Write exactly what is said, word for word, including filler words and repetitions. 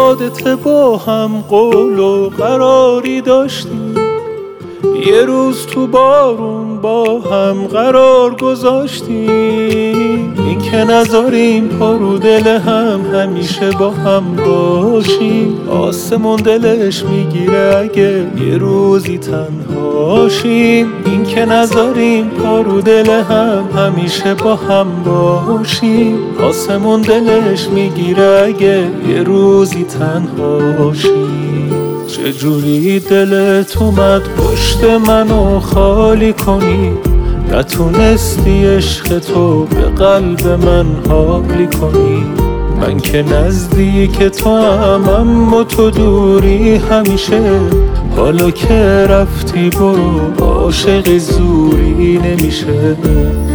یادت با هم قول و قراری داشتیم، یه روز تو بارون با هم قرار گذاشتیم. این که نذاریم پا رو دل هم همیشه با هم باشیم. آسمون دلش میگیره اگه یه روزی تنهاشیم. این که نذاریم پا رو دل هم همیشه با هم باشیم. آسمون دلش میگیره اگه یه روزی تنهاشیم. چجوری دلت اومد پشت منو خالی کنی؟ نتونستی عشق تو به قلب من حالی کنی؟ من که نزدیک تو هم اما تو دوری همیشه. حالا که رفتی برو عاشق زوری نمیشه.